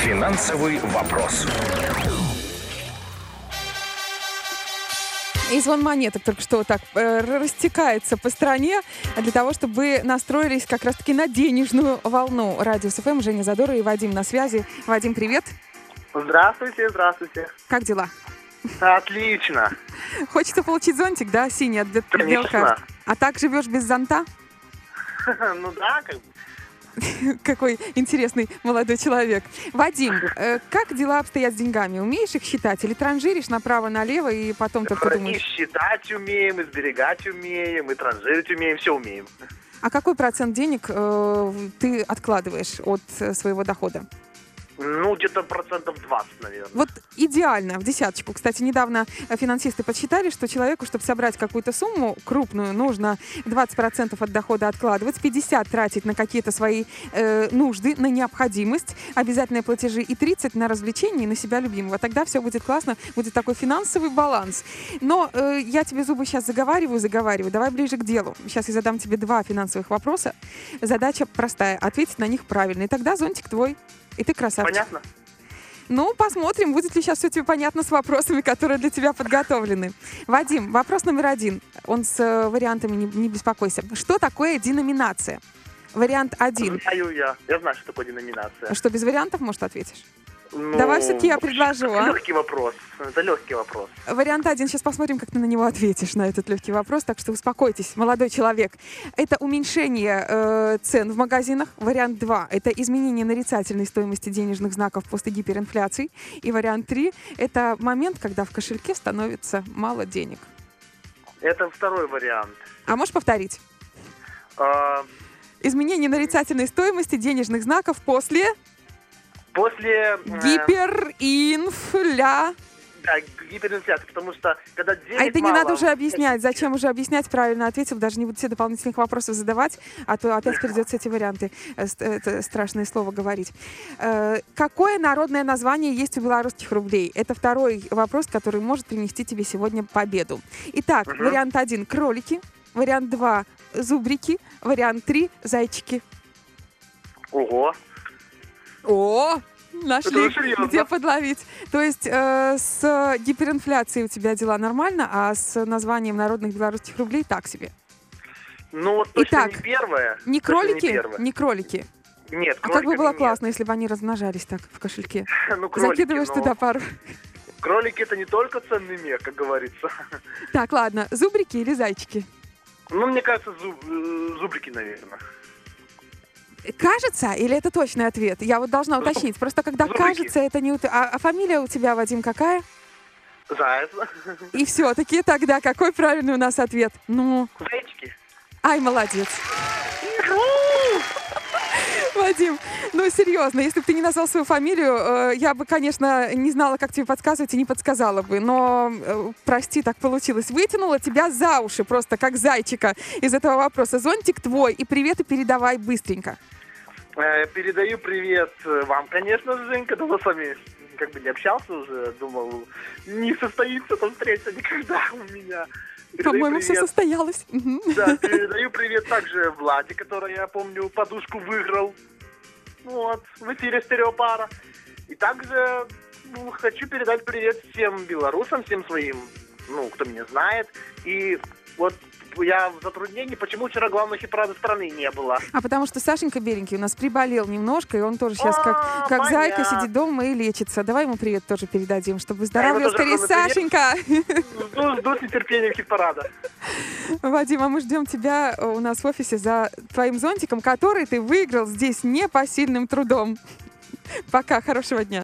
Финансовый вопрос. И звон монеток только что вот так растекается по стране для того, чтобы вы настроились как раз-таки на денежную волну. Радио СФМ, Женя Задорова и Вадим на связи. Вадим, привет. Здравствуйте, здравствуйте. Как дела? Отлично. Хочется получить зонтик, да, синий от Белкарт? А так живешь без зонта? Ну да, как бы. Какой интересный молодой человек. Вадим, как дела обстоят с деньгами? Умеешь их считать или транжиришь направо-налево и потом только И думаешь? считать умеем, и сберегать умеем, и транжирить умеем, все умеем. А какой процент денег ты откладываешь от своего дохода? Ну, где-то 20%, наверное. Вот идеально, в десяточку. Кстати, недавно финансисты подсчитали, что человеку, чтобы собрать какую-то сумму крупную, нужно 20% от дохода откладывать, 50% тратить на какие-то свои нужды, на необходимость, обязательные платежи, и 30% на развлечения и на себя любимого. Тогда все будет классно, будет такой финансовый баланс. Но я тебе зубы сейчас заговариваю. Давай ближе к делу. Сейчас я задам тебе 2 финансовых вопроса. Задача простая. Ответить на них правильно. И тогда зонтик твой. И ты красавчик. Понятно? Ну, посмотрим, будет ли сейчас все тебе понятно с вопросами, которые для тебя подготовлены. Вадим, вопрос номер 1. Он с вариантами, не беспокойся. Что такое деноминация? Вариант 1. Знаю я. Я знаю, что такое деноминация. Что, без вариантов, может, ответишь? Ну, Давай все-таки я предложу, а? Легкий вопрос. Это легкий вопрос. Вариант 1. Сейчас посмотрим, как ты на него ответишь, на этот легкий вопрос. Так что успокойтесь, молодой человек. Это уменьшение цен в магазинах. Вариант 2. Это изменение нарицательной стоимости денежных знаков после гиперинфляции. И вариант 3. Это момент, когда в кошельке становится мало денег. Это второй вариант. А можешь повторить? Изменение нарицательной стоимости денежных знаков после После... гиперинфля... Да, гиперинфляции, потому что когда денег А это не мало, надо уже объяснять. Зачем уже объяснять? Правильно ответил. Даже не буду все дополнительных вопросов задавать, а то опять придется эти варианты, это страшное слово говорить. Какое народное название есть у белорусских рублей? Это второй вопрос, который может принести тебе сегодня победу. Итак, вариант 1 – кролики. Вариант 2 – зубрики. Вариант 3 – зайчики. Ого. О, нашли, серьезно. где подловить. То есть с гиперинфляцией у тебя дела нормально, а с названием народных белорусских рублей так себе. Ну, вот точно Итак, не первое. Не Точно кролики? Не первое. Не кролики. Нет, А как бы было кроликами классно, если бы они размножались так в кошельке. Ну, кролики, Закидываешь но туда пару. кролики это не только ценный мех, как говорится. Так, ладно, зубрики или зайчики? Ну, мне кажется, зубрики, наверное. Кажется, или это точный ответ? Я вот должна уточнить. Просто когда Зубрики. кажется, это не... А фамилия у тебя, Вадим, какая? Заяц. И все-таки тогда какой правильный у нас ответ? Ну, Зайчики. ай, молодец. Вадим, ну серьезно, если бы ты не назвал свою фамилию, я бы, конечно, не знала, как тебе подсказывать, и не подсказала бы. Но, прости, так получилось. Вытянула тебя за уши просто, как зайчика из этого вопроса. Зонтик твой, и приветы передавай быстренько. Передаю привет вам, конечно, Женька. Давно с вами как бы не общался уже. Думал, не состоится эта встреча никогда у меня. Передаю По-моему, все привет. состоялось. Да, передаю привет также Владе, который, я помню, подушку выиграл. Вот, в эфире «Стереопара». И также хочу передать привет всем белорусам, всем своим, кто меня знает. И вот я в затруднении, почему вчера главного хит-парада страны не было. А потому что Сашенька беленький у нас приболел немножко, и он тоже сейчас как понятно. зайка сидит дома и лечится. Давай ему привет тоже передадим, чтобы выздоравливал тоже скорее огромный Сашенька. Жду с нетерпением хит-парада. Вадим, а мы ждем тебя у нас в офисе за твоим зонтиком, который ты выиграл здесь непосильным трудом. Пока, хорошего дня.